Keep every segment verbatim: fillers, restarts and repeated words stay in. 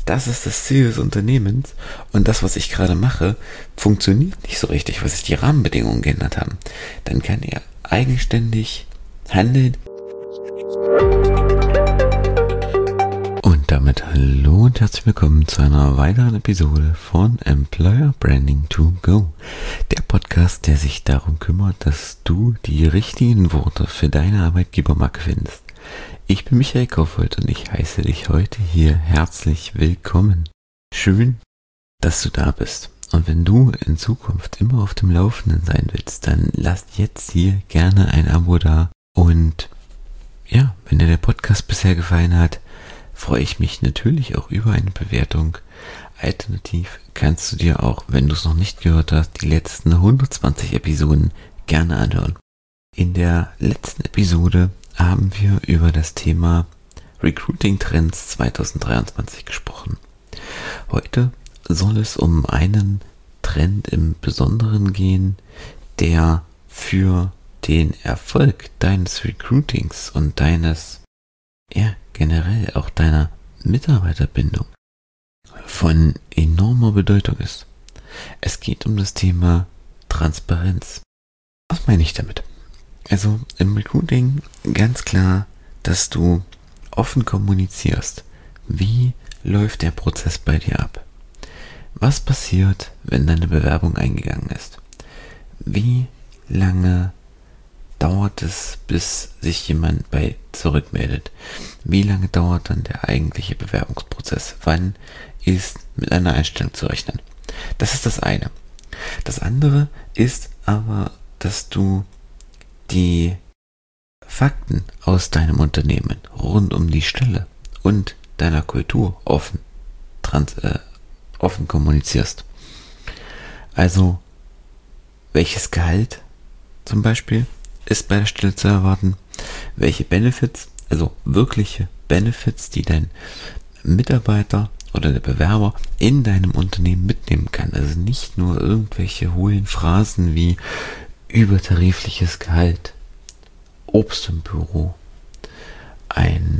das ist das Ziel des Unternehmens und das, was ich gerade mache, funktioniert nicht so richtig, weil sich die Rahmenbedingungen geändert haben, dann kann er eigenständig handeln. Und damit hallo und herzlich willkommen zu einer weiteren Episode von Employer Branding to Go, der Podcast, der sich darum kümmert, dass du die richtigen Worte für deine Arbeitgebermarke findest. Ich bin Michael Kaufhold und ich heiße dich heute hier herzlich willkommen. Schön, dass du da bist. Und wenn du in Zukunft immer auf dem Laufenden sein willst, dann lass jetzt hier gerne ein Abo da. Und ja, wenn dir der Podcast bisher gefallen hat, freue ich mich natürlich auch über eine Bewertung. Alternativ kannst du dir auch, wenn du es noch nicht gehört hast, die letzten hundertzwanzig Episoden gerne anhören. In der letzten Episode haben wir über das Thema Recruiting Trends zwanzig dreiundzwanzig gesprochen. Heute soll es um einen Trend im Besonderen gehen, der für den Erfolg deines Recruitings und deines, ja, generell auch deiner Mitarbeiterbindung von enormer Bedeutung ist. Es geht um das Thema Transparenz. Was meine ich damit? Also im Recruiting ganz klar, dass du offen kommunizierst. Wie läuft der Prozess bei dir ab? Was passiert, wenn deine Bewerbung eingegangen ist? Wie lange dauert es, bis sich jemand bei zurückmeldet? Wie lange dauert dann der eigentliche Bewerbungsprozess? Wann ist mit einer Einstellung zu rechnen? Das ist das eine. Das andere ist aber, dass du die Fakten aus deinem Unternehmen rund um die Stelle und deiner Kultur offen, trans, äh, offen kommunizierst. Also, welches Gehalt zum Beispiel ist bei der Stelle zu erwarten? Welche Benefits, also wirkliche Benefits, die dein Mitarbeiter oder der Bewerber in deinem Unternehmen mitnehmen kann. Also nicht nur irgendwelche hohlen Phrasen wie übertarifliches Gehalt, Obst im Büro, eine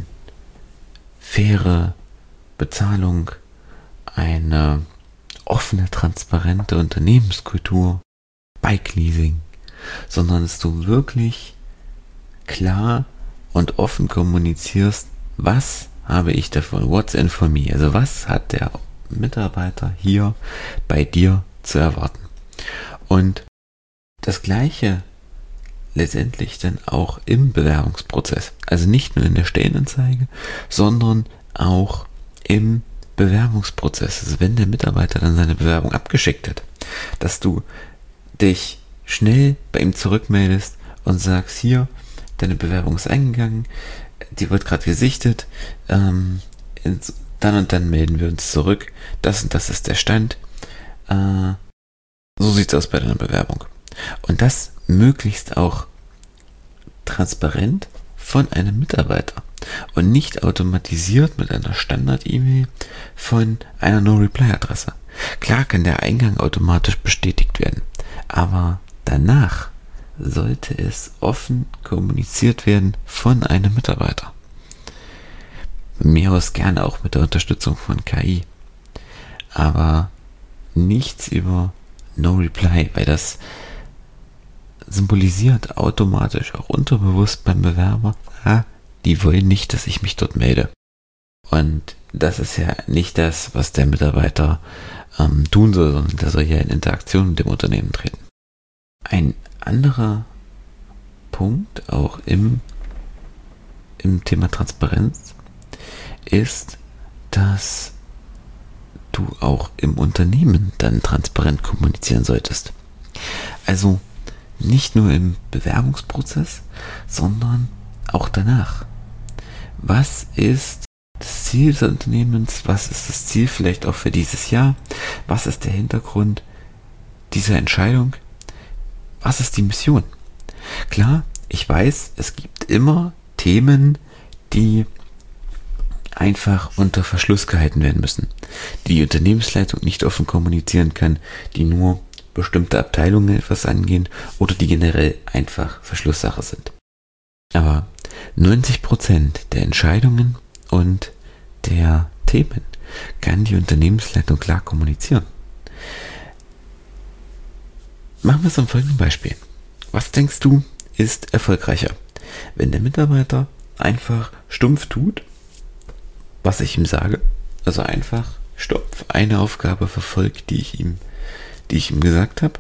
faire Bezahlung, eine offene, transparente Unternehmenskultur, Bike-Leasing, sondern dass du wirklich klar und offen kommunizierst, was habe ich davon, what's in for me, also was hat der Mitarbeiter hier bei dir zu erwarten. Und das Gleiche letztendlich dann auch im Bewerbungsprozess. Also nicht nur in der Stellenanzeige, sondern auch im Bewerbungsprozess. Also wenn der Mitarbeiter dann seine Bewerbung abgeschickt hat, dass du dich schnell bei ihm zurückmeldest und sagst, hier, deine Bewerbung ist eingegangen, die wird gerade gesichtet, ähm, dann und dann melden wir uns zurück, das und das ist der Stand, äh, so sieht es aus bei deiner Bewerbung. Und das möglichst auch transparent von einem Mitarbeiter und nicht automatisiert mit einer Standard-E-Mail von einer No-Reply-Adresse. Klar kann der Eingang automatisch bestätigt werden, aber danach sollte es offen kommuniziert werden von einem Mitarbeiter. Mir aus gerne auch mit der Unterstützung von K I. Aber nichts über No-Reply, weil das symbolisiert automatisch auch unterbewusst beim Bewerber, ah, die wollen nicht, dass ich mich dort melde. Und das ist ja nicht das, was der Mitarbeiter ähm, tun soll, sondern der soll ja in Interaktion mit dem Unternehmen treten. Ein anderer Punkt auch im, im Thema Transparenz ist, dass du auch im Unternehmen dann transparent kommunizieren solltest. Also nicht nur im Bewerbungsprozess, sondern auch danach. Was ist das Ziel des Unternehmens? Was ist das Ziel vielleicht auch für dieses Jahr? Was ist der Hintergrund dieser Entscheidung? Was ist die Mission? Klar, ich weiß, es gibt immer Themen, die einfach unter Verschluss gehalten werden müssen, die die Unternehmensleitung nicht offen kommunizieren kann, die nur bestimmte Abteilungen etwas angehen oder die generell einfach Verschlusssache sind. Aber neunzig Prozent der Entscheidungen und der Themen, kann die Unternehmensleitung klar kommunizieren. Machen wir es am folgenden Beispiel. Was denkst du, ist erfolgreicher? Wenn der Mitarbeiter einfach stumpf tut, was ich ihm sage, also einfach stumpf eine Aufgabe verfolgt, die ich ihm, die ich ihm gesagt habe,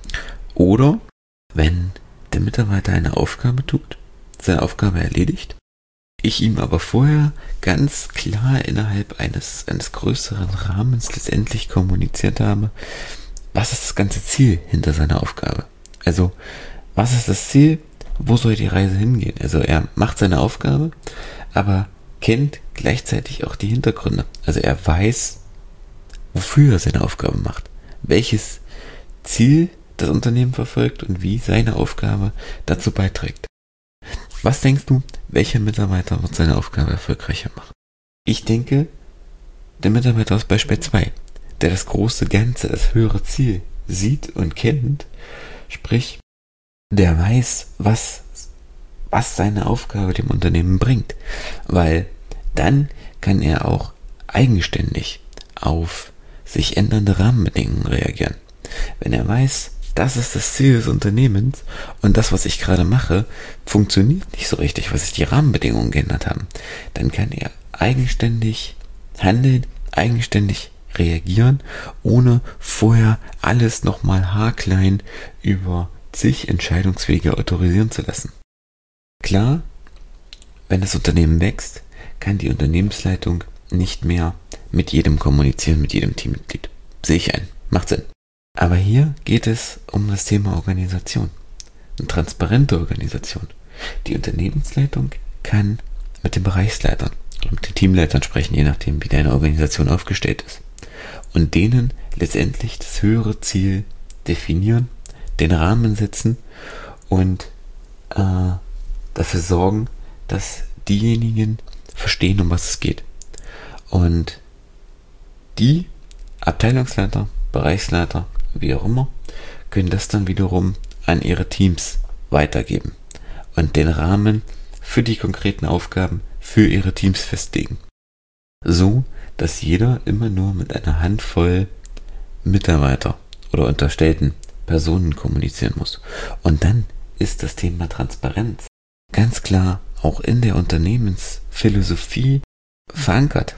oder wenn der Mitarbeiter eine Aufgabe tut, seine Aufgabe erledigt, ich ihm aber vorher ganz klar innerhalb eines, eines größeren Rahmens letztendlich kommuniziert habe, was ist das ganze Ziel hinter seiner Aufgabe? Also, was ist das Ziel? Wo soll die Reise hingehen? Also, er macht seine Aufgabe, aber kennt gleichzeitig auch die Hintergründe. Also, er weiß, wofür er seine Aufgabe macht, welches Ziel das Unternehmen verfolgt und wie seine Aufgabe dazu beiträgt. Was denkst du, welcher Mitarbeiter wird seine Aufgabe erfolgreicher machen? Ich denke, der Mitarbeiter aus Beispiel zwei, der das große Ganze, das höhere Ziel sieht und kennt, sprich, der weiß, was, was seine Aufgabe dem Unternehmen bringt, weil dann kann er auch eigenständig auf sich ändernde Rahmenbedingungen reagieren. Wenn er weiß, das ist das Ziel des Unternehmens und das, was ich gerade mache, funktioniert nicht so richtig, weil sich die Rahmenbedingungen geändert haben, dann kann er eigenständig handeln, eigenständig reagieren, ohne vorher alles nochmal haarklein über zig Entscheidungswege autorisieren zu lassen. Klar, wenn das Unternehmen wächst, kann die Unternehmensleitung nicht mehr mit jedem kommunizieren, mit jedem Teammitglied. Sehe ich ein. Macht Sinn. Aber hier geht es um das Thema Organisation. Eine transparente Organisation. Die Unternehmensleitung kann mit den Bereichsleitern oder mit den Teamleitern sprechen, je nachdem, wie deine Organisation aufgestellt ist. Und denen letztendlich das höhere Ziel definieren, den Rahmen setzen und äh, dafür sorgen, dass diejenigen verstehen, um was es geht. Und die Abteilungsleiter, Bereichsleiter, wie auch immer, können das dann wiederum an ihre Teams weitergeben und den Rahmen für die konkreten Aufgaben für ihre Teams festlegen. So, dass jeder immer nur mit einer Handvoll Mitarbeiter oder unterstellten Personen kommunizieren muss. Und dann ist das Thema Transparenz ganz klar auch in der Unternehmensphilosophie verankert.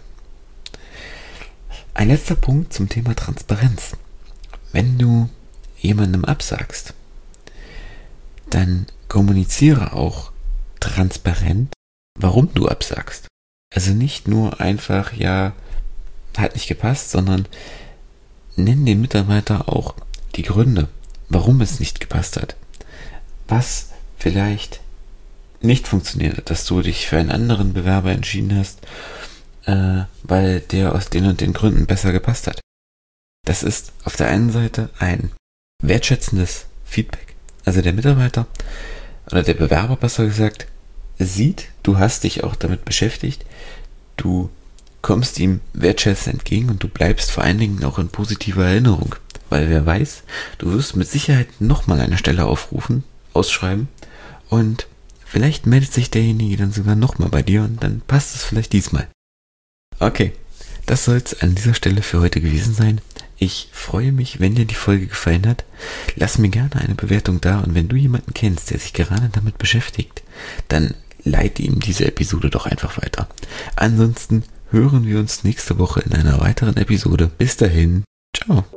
Ein letzter Punkt zum Thema Transparenz. Wenn du jemandem absagst, dann kommuniziere auch transparent, warum du absagst. Also nicht nur einfach, ja, hat nicht gepasst, sondern nenn dem Mitarbeiter auch die Gründe, warum es nicht gepasst hat. Was vielleicht nicht funktioniert hat, dass du dich für einen anderen Bewerber entschieden hast, äh, weil der aus den und den Gründen besser gepasst hat. Das ist auf der einen Seite ein wertschätzendes Feedback. Also der Mitarbeiter oder der Bewerber besser gesagt sieht, du hast dich auch damit beschäftigt, du kommst ihm wertschätzend entgegen und du bleibst vor allen Dingen auch in positiver Erinnerung. Weil wer weiß, du wirst mit Sicherheit nochmal eine Stelle aufrufen, ausschreiben und vielleicht meldet sich derjenige dann sogar nochmal bei dir und dann passt es vielleicht diesmal. Okay, das soll es an dieser Stelle für heute gewesen sein. Ich freue mich, wenn dir die Folge gefallen hat. Lass mir gerne eine Bewertung da und wenn du jemanden kennst, der sich gerade damit beschäftigt, dann leite ihm diese Episode doch einfach weiter. Ansonsten hören wir uns nächste Woche in einer weiteren Episode. Bis dahin, ciao.